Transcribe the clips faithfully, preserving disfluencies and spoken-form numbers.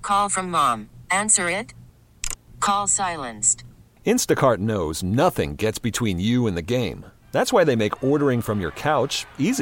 Call from mom. Answer it. Call silenced. Instacart knows nothing gets between you and the game. That's why they make ordering from your couch easy.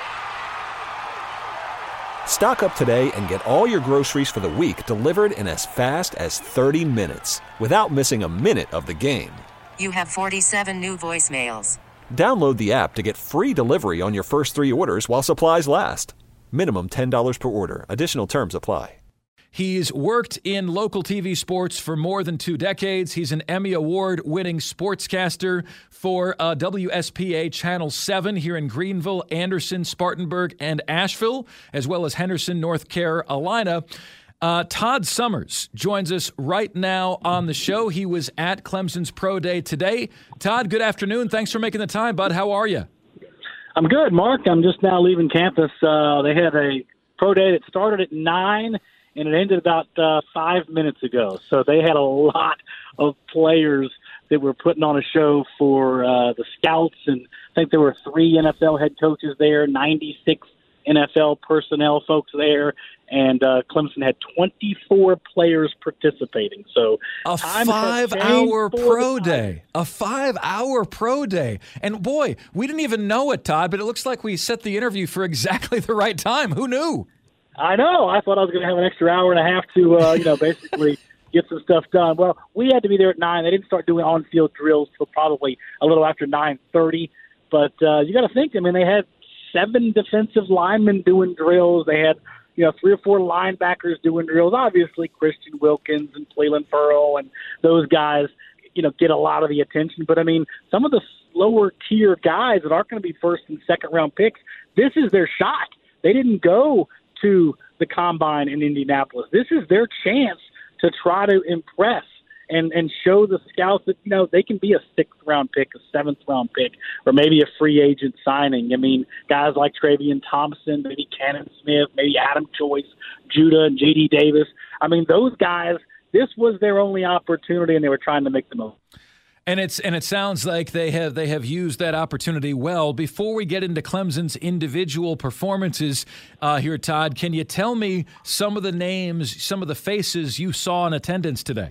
Stock up today and get all your groceries for the week delivered in as fast as thirty minutes without missing a minute of the game. You have forty-seven new voicemails. Download the app to get free delivery on your first three orders while supplies last. Minimum ten dollars per order. Additional terms apply. He's worked in local T V sports for more than two decades. He's an Emmy Award-winning sportscaster for uh, W S P A Channel seven here in Greenville, Anderson, Spartanburg, and Asheville, as well as Henderson, North Carolina. Uh, Todd Summers joins us right now on the show. He was at Clemson's Pro Day today. Todd, good afternoon. Thanks for making the time, bud. How are you? I'm good, Mark. I'm just now leaving campus. Uh, they had a Pro Day that started at nine, and it ended about uh, five minutes ago. So they had a lot of players that were putting on a show for uh, the scouts, and I think there were three N F L head coaches there, ninety-six N F L personnel folks there, and uh, Clemson had twenty-four players participating. So a five-hour pro day, a five-hour pro day, and boy, we didn't even know it, Todd. But it looks like we set the interview for exactly the right time. Who knew? I know. I thought I was going to have an extra hour and a half to, uh, you know, basically get some stuff done. Well, we had to be there at nine. They didn't start doing on-field drills till probably a little after nine thirty. But uh, you got to think. I mean, they had seven defensive linemen doing drills. They had, you know, three or four linebackers doing drills. Obviously, Christian Wilkins and Cleveland Furrow and those guys, you know, get a lot of the attention. But, I mean, some of the lower tier guys that aren't going to be first and second round picks, this is their shot. They didn't go to the combine in Indianapolis. This is their chance to try to impress and, and show the scouts that, you know, they can be a sixth round pick, a seventh round pick, or maybe a free agent signing. I mean, guys like Travion Thompson, maybe Cannon Smith, maybe Adam Joyce, Judah, and J D Davis. I mean, those guys, this was their only opportunity, and they were trying to make the most. And it's and it sounds like they have they have used that opportunity well. Before we get into Clemson's individual performances uh, here, Todd, can you tell me some of the names, some of the faces you saw in attendance today?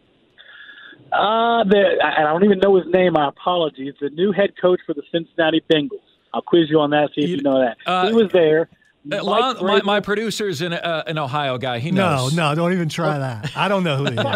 Uh, the, I don't even know his name. My apologies. The new head coach for the Cincinnati Bengals. I'll quiz you on that, see if you, you know that. Uh, he was there. Uh, Lon, my, my producer's an, uh, an Ohio guy. He knows. No, no, don't even try that. I don't know who he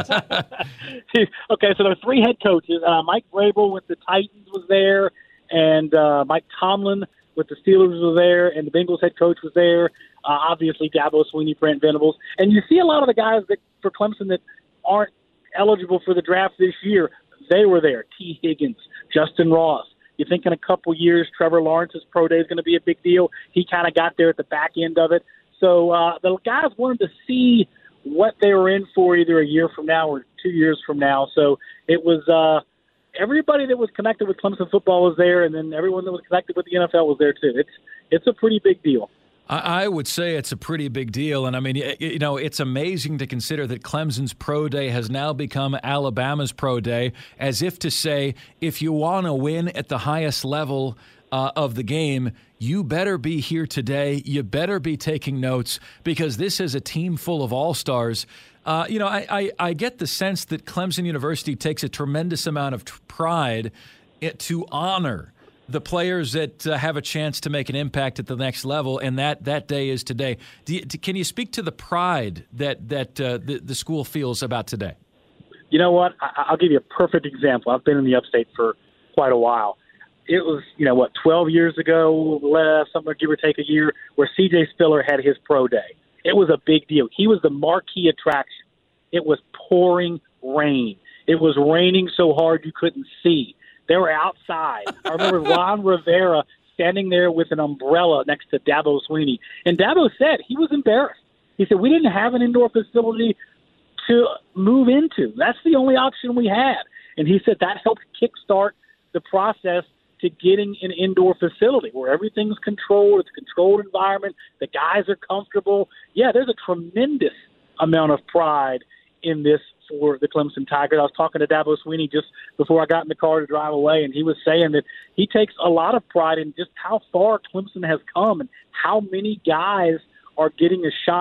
is. Okay, so there are three head coaches. Uh, Mike Vrabel with the Titans was there, and uh, Mike Tomlin with the Steelers was there, and the Bengals head coach was there. Uh, obviously, Dabo Swinney, Brent Venables. And you see a lot of the guys that for Clemson that aren't eligible for the draft this year. They were there. T. Higgins, Justin Ross. You think in a couple years, Trevor Lawrence's pro day is going to be a big deal. He kind of got there at the back end of it. So uh, the guys wanted to see what they were in for either a year from now or two years from now. So it was uh, everybody that was connected with Clemson football was there, and then everyone that was connected with the N F L was there too. It's it's a pretty big deal. I would say it's a pretty big deal. And, I mean, you know, it's amazing to consider that Clemson's Pro Day has now become Alabama's Pro Day, as if to say, if you want to win at the highest level uh, of the game, you better be here today. You better be taking notes, because this is a team full of all-stars. Uh, you know, I, I, I get the sense that Clemson University takes a tremendous amount of t- pride to honor the players that uh, have a chance to make an impact at the next level, and that, that day is today. Do you, can you speak to the pride that that uh, the, the school feels about today? You know what? I, I'll give you a perfect example. I've been in the Upstate for quite a while. It was, you know, what, twelve years ago, uh, somewhere give or take a year, where C J Spiller had his pro day. It was a big deal. He was the marquee attraction. It was pouring rain. It was raining so hard you couldn't see. They were outside. I remember Ron Rivera standing there with an umbrella next to Dabo Swinney. And Dabo said he was embarrassed. He said, we didn't have an indoor facility to move into. That's the only option we had. And he said that helped kickstart the process to getting an indoor facility where everything's controlled. It's a controlled environment. The guys are comfortable. Yeah, there's a tremendous amount of pride in this for the Clemson Tigers. I was talking to Dabo Swinney just before I got in the car to drive away, and he was saying that he takes a lot of pride in just how far Clemson has come and how many guys are getting a shot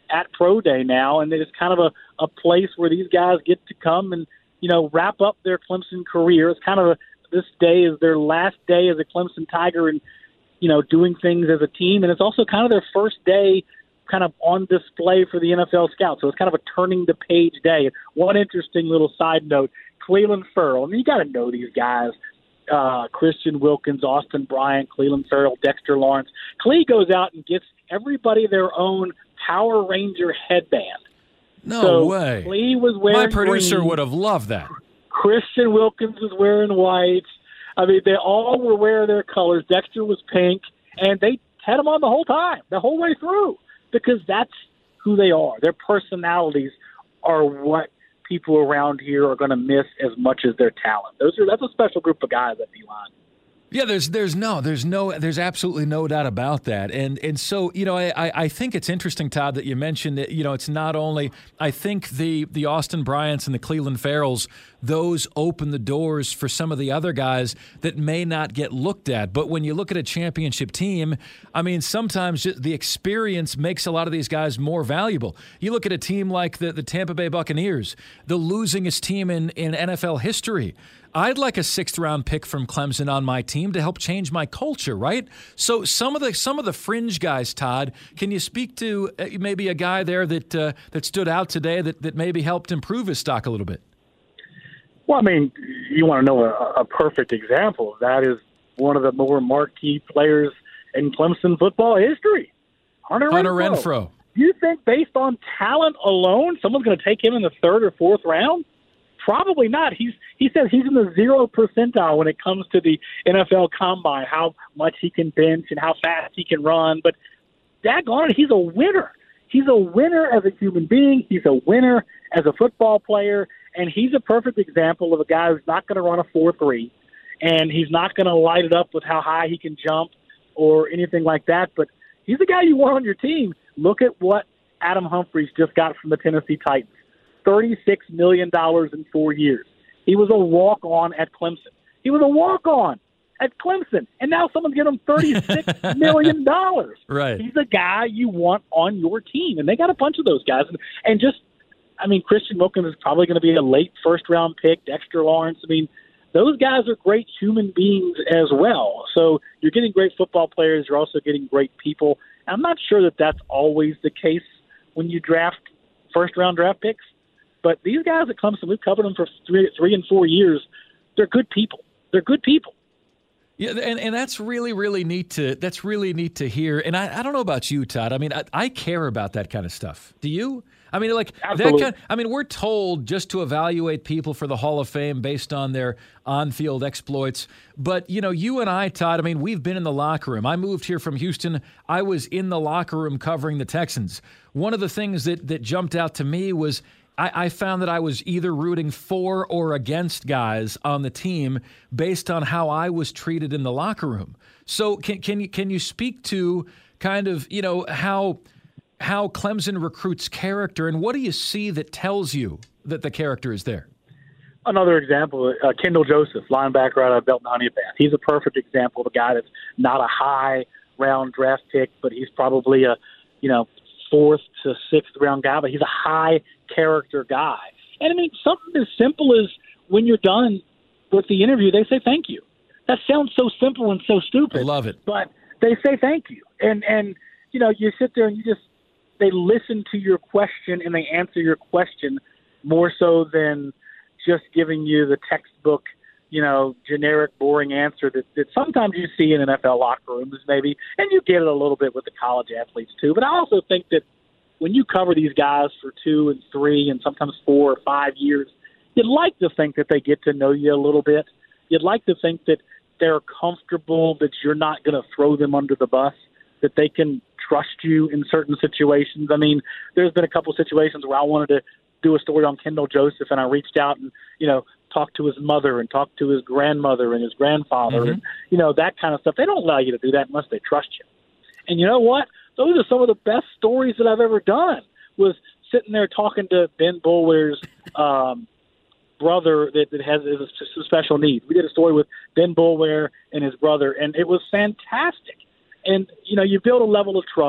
at Pro Day now, and it's kind of a, a place where these guys get to come and, you know, wrap up their Clemson career. It's kind of a, this day is their last day as a Clemson Tiger and, you know, doing things as a team. And it's also kind of their first day kind of on display for the N F L scouts. So it's kind of a turning the page day. One interesting little side note, Clelin Ferrell, I mean, you got to know these guys. Uh, Christian Wilkins, Austin Bryant, Clelin Ferrell, Dexter Lawrence. Clee goes out and gets everybody their own Power Ranger headband. No so way. Clee was wearing My producer green. would have loved that. Christian Wilkins was wearing white. I mean, they all were wearing their colors. Dexter was pink, and they had them on the whole time, the whole way through, because that's who they are. Their personalities are what people around here are going to miss as much as their talent. Those are that's a special group of guys at D-line. Yeah, there's there's no there's no there's absolutely no doubt about that, and and so you know I I think it's interesting, Todd, that you mentioned that, you know, it's not only I think the the Austin Bryants and the Clelin Ferrells, those open the doors for some of the other guys that may not get looked at. But when you look at a championship team, I mean, sometimes the experience makes a lot of these guys more valuable. You look at a team like the the Tampa Bay Buccaneers, the losingest team in in N F L history. I'd like a sixth-round pick from Clemson on my team to help change my culture, right? So some of the some of the fringe guys, Todd, can you speak to uh, maybe a guy there that uh, that stood out today that, that maybe helped improve his stock a little bit? Well, I mean, you want to know a, a perfect example of that is one of the more marquee players in Clemson football history, Hunter, Hunter Renfrow. Renfrow. Do you think based on talent alone, someone's going to take him in the third or fourth round? Probably not. He's he says he's in the zero percentile when it comes to the N F L Combine, how much he can bench and how fast he can run. But daggone it, he's a winner. He's a winner as a human being. He's a winner as a football player, and he's a perfect example of a guy who's not going to run a four three, and he's not going to light it up with how high he can jump or anything like that. But he's the guy you want on your team. Look at what Adam Humphries just got from the Tennessee Titans. thirty-six million dollars in four years. He was a walk-on at Clemson. He was a walk-on at Clemson, and now someone's giving him thirty-six million dollars. Right. He's a guy you want on your team, and they got a bunch of those guys. And, and just, I mean, Christian Wilkins is probably going to be a late first-round pick, Dexter Lawrence. I mean, those guys are great human beings as well. So you're getting great football players. You're also getting great people. And I'm not sure that that's always the case when you draft first-round draft picks. But these guys at Clemson, we've covered them for three, three and four years. They're good people. They're good people. Yeah, and, and that's really, really neat to that's really neat to hear. And I, I don't know about you, Todd. I mean, I, I care about that kind of stuff. Do you? I mean, like Absolutely. that kind. I mean, we're told just to evaluate people for the Hall of Fame based on their on-field exploits. But you know, you and I, Todd. I mean, we've been in the locker room. I moved here from Houston. I was in the locker room covering the Texans. One of the things that that jumped out to me was, I found that I was either rooting for or against guys on the team based on how I was treated in the locker room. So can can you can you speak to kind of, you know, how how Clemson recruits character, and what do you see that tells you that the character is there? Another example, uh, Kendall Joseph, linebacker out of Belton Honeypath. He's a perfect example of a guy that's not a high round draft pick, but he's probably a, you know, fourth to sixth round guy, but he's a high character guy. And I mean, something as simple as when you're done with the interview, they say thank you. That sounds so simple and so stupid. I love it. But they say thank you. And, and you know, you sit there and you just, they listen to your question and they answer your question more so than just giving you the textbook, you know, generic, boring answer that, that sometimes you see in N F L locker rooms maybe, and you get it a little bit with the college athletes too. But I also think that when you cover these guys for two and three and sometimes four or five years, you'd like to think that they get to know you a little bit. You'd like to think that they're comfortable, that you're not going to throw them under the bus, that they can trust you in certain situations. I mean, there's been a couple of situations where I wanted to do a story on Kendall Joseph, and I reached out and, you know, talked to his mother and talked to his grandmother and his grandfather Mm-hmm. and, you know, that kind of stuff. They don't allow you to do that unless they trust you. And you know what? Those are some of the best stories that I've ever done, was sitting there talking to Ben Boulware's um, brother that, that has is a, special needs. We did a story with Ben Boulware and his brother, and it was fantastic. And, you know, you build a level of trust,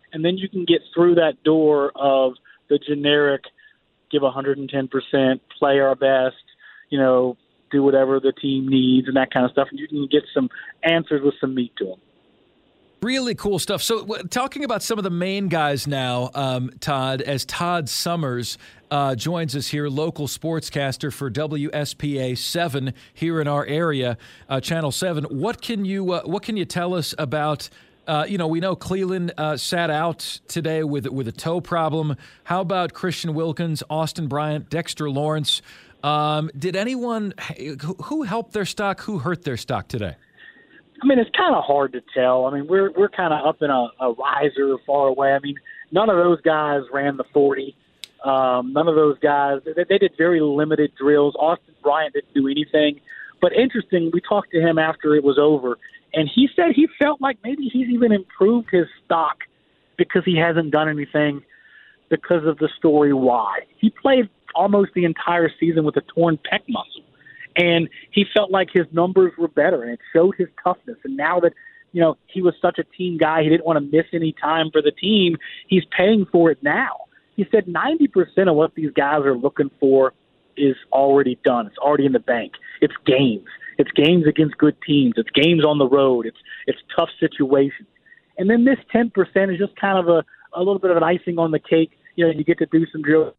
and then you can get through that door of the generic, give one hundred ten percent, play our best, you know, do whatever the team needs and that kind of stuff, and you can get some answers with some meat to them. Really cool stuff. So w- talking about some of the main guys now, um, Todd, as Todd Summers uh, joins us here, local sportscaster for W S P A seven here in our area, uh, Channel seven. What can you uh, what can you tell us about, uh, you know, we know Cleland uh, sat out today with, with a toe problem. How about Christian Wilkins, Austin Bryant, Dexter Lawrence? Um, did anyone, who helped their stock, who hurt their stock today? I mean, it's kind of hard to tell. I mean, we're we're kind of up in a, a riser far away. I mean, none of those guys ran the forty. Um, none of those guys, they, they did very limited drills. Austin Bryant didn't do anything. But interesting, we talked to him after it was over, and he said he felt like maybe he's even improved his stock because he hasn't done anything because of the story why. He played almost the entire season with a torn pec muscle. And he felt like his numbers were better, and it showed his toughness. And now that, you know, he was such a team guy, he didn't want to miss any time for the team, he's paying for it now. He said ninety percent of what these guys are looking for is already done. It's already in the bank. It's games. It's games against good teams. It's games on the road. It's it's tough situations. And then this ten percent is just kind of a, a little bit of an icing on the cake. You know, you get to do some drills,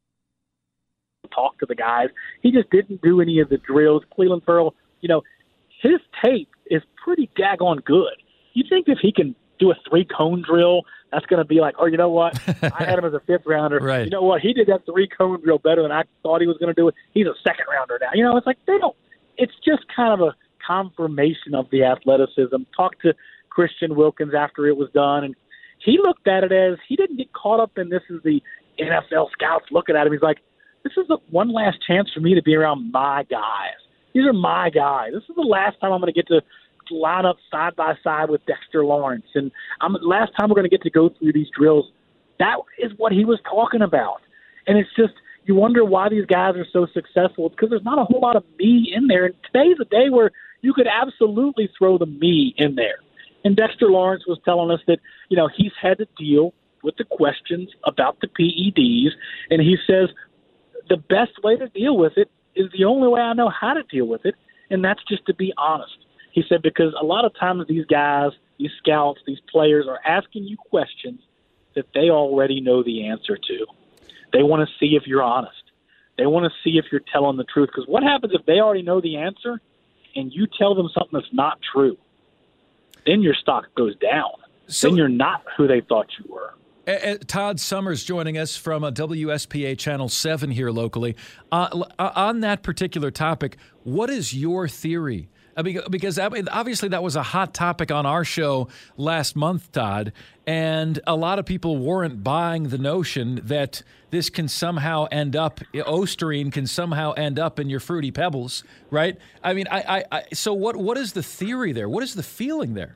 talk to the guys. He just didn't do any of the drills. Cleland Ferrell, you know, his tape is pretty daggone good. You think if he can do a three-cone drill, that's going to be like, oh, you know what? I had him as a fifth-rounder. Right. You know what? He did that three-cone drill better than I thought he was going to do it. He's a second-rounder now. You know, it's like they don't – it's just kind of a confirmation of the athleticism. Talked to Christian Wilkins after it was done, and he looked at it as he didn't get caught up in this is the N F L scouts looking at him. He's like, this is the one last chance for me to be around my guys. These are my guys. This is the last time I'm going to get to line up side by side with Dexter Lawrence. And I'm last time we're going to get to go through these drills. That is what he was talking about. And it's just, you wonder why these guys are so successful. It's because there's not a whole lot of me in there. And today's a day where you could absolutely throw the me in there. And Dexter Lawrence was telling us that, you know, he's had to deal with the questions about the P E Ds. And he says, the best way to deal with it is the only way I know how to deal with it, and that's just to be honest. He said, because a lot of times these guys, these scouts, these players are asking you questions that they already know the answer to. They want to see if you're honest. They want to see if you're telling the truth, because what happens if they already know the answer and you tell them something that's not true? Then your stock goes down. So, then you're not who they thought you were. Uh, Todd Summers joining us from uh, W S P A Channel seven here locally. Uh, on that particular topic, what is your theory? I mean, because obviously that was a hot topic on our show last month, Todd, and a lot of people weren't buying the notion that this can somehow end up, Osterine can somehow end up in your Fruity Pebbles, right? I mean, I, I, I so what? what is the theory there? What is the feeling there?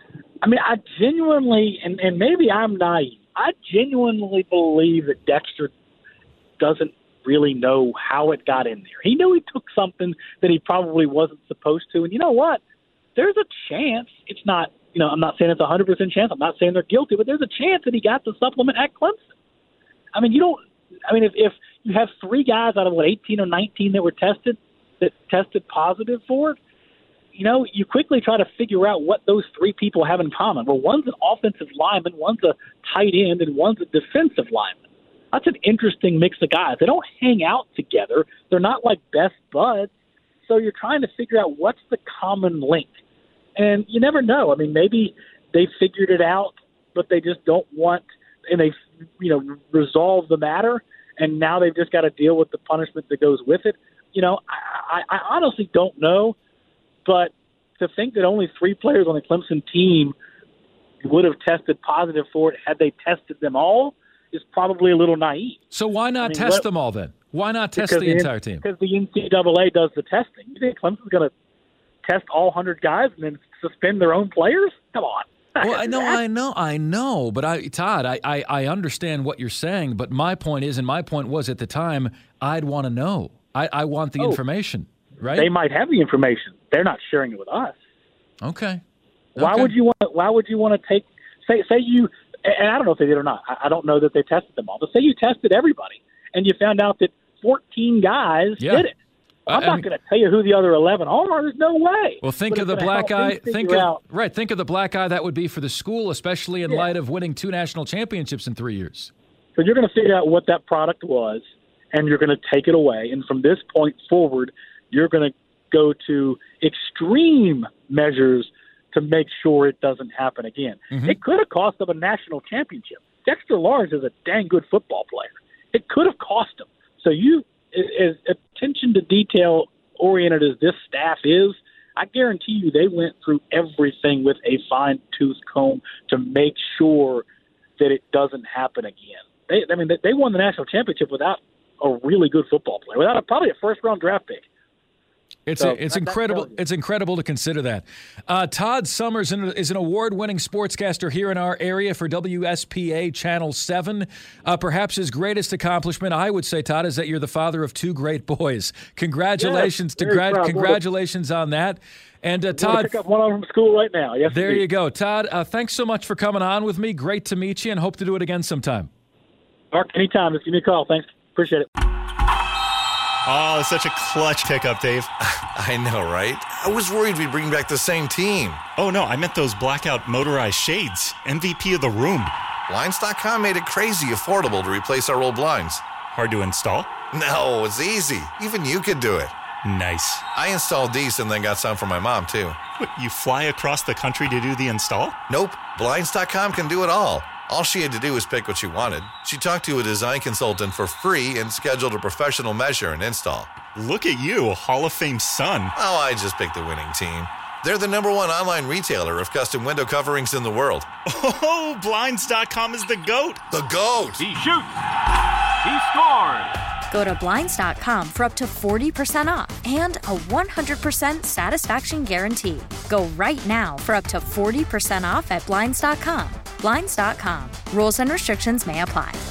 I mean, I genuinely, and, and maybe I'm naive, I genuinely believe that Dexter doesn't really know how it got in there. He knew he took something that he probably wasn't supposed to. And you know what? There's a chance. It's not, you know, I'm not saying it's a one hundred percent chance. I'm not saying they're guilty, but there's a chance that he got the supplement at Clemson. I mean, you don't, I mean, if, if you have three guys out of, what, eighteen or nineteen that were tested, that tested positive for it, you know, you quickly try to figure out what those three people have in common. Well, one's an offensive lineman, one's a tight end, and one's a defensive lineman. That's an interesting mix of guys. They don't hang out together. They're not like best buds. So you're trying to figure out what's the common link. And you never know. I mean, maybe they figured it out, but they just don't want, and they, you know, resolve the matter, and now they've just got to deal with the punishment that goes with it. You know, I, I, I honestly don't know. But to think that only three players on the Clemson team would have tested positive for it had they tested them all is probably a little naive. So why not I mean, test what, them all then? Why not test the, the entire team? Because the N C double A does the testing. You think Clemson's going to test all one hundred guys and then suspend their own players? Come on. Well, I know, I know, I know. But, I, Todd, I, I, I understand what you're saying. But my point is, and my point was at the time, I'd want to know. I, I want the oh. information. Right? They might have the information. They're not sharing it with us. Okay. Why okay. would you want? Why would you want to take? Say, say you and I don't know if they did or not. I don't know that they tested them all. But say you tested everybody and you found out that fourteen guys yeah. did it. I'm Uh, not and- going to tell you who the other eleven are. There's no way. Well, think But of the it's gonna black help eye. me Think figure of out- right. Think of the black eye that would be for the school, especially in Yeah. light of winning two national championships in three years. So you're going to figure out what that product was, and you're going to take it away. And from this point forward, you're going to go to extreme measures to make sure it doesn't happen again. Mm-hmm. It could have cost them a national championship. Dexter Lawrence is a dang good football player. It could have cost them. So you, as attention to detail oriented as this staff is, I guarantee you they went through everything with a fine-tooth comb to make sure that it doesn't happen again. They, I mean, they won the national championship without a really good football player, without a, probably a first-round draft pick. It's So, it's that- incredible. that's- It's incredible to consider that. Uh, Todd Summers is an award-winning sportscaster here in our area for W S P A Channel seven. Uh, perhaps his greatest accomplishment, I would say, Todd, is that you're the father of two great boys. Congratulations! Yes, to very gra- proud. congratulations on that. And uh, I'm gonna Todd, pick up one of them from school right now. Yes, there indeed. you go, Todd. Uh, thanks so much for coming on with me. Great to meet you, and hope to do it again sometime. Mark, anytime. Just give me a call. Thanks. Appreciate it. Oh, it's such a clutch pickup, Dave. I know, right? I was worried we'd bring back the same team. Oh, no, I meant those blackout motorized shades. M V P of the room. Blinds dot com made it crazy affordable to replace our old blinds. Hard to install? No, it's easy. Even you could do it. Nice. I installed these and then got some for my mom, too. What, you fly across the country to do the install? Nope. Blinds dot com can do it all. All she had to do was pick what she wanted. She talked to a design consultant for free and scheduled a professional measure and install. Look at you, Hall of Fame son. Oh, I just picked the winning team. They're the number one online retailer of custom window coverings in the world. Oh, Blinds dot com is the GOAT. The GOAT! He shoots. He scores. Go to Blinds dot com for up to forty percent off and a one hundred percent satisfaction guarantee. Go right now for up to forty percent off at Blinds dot com. Blinds dot com. Rules and restrictions may apply.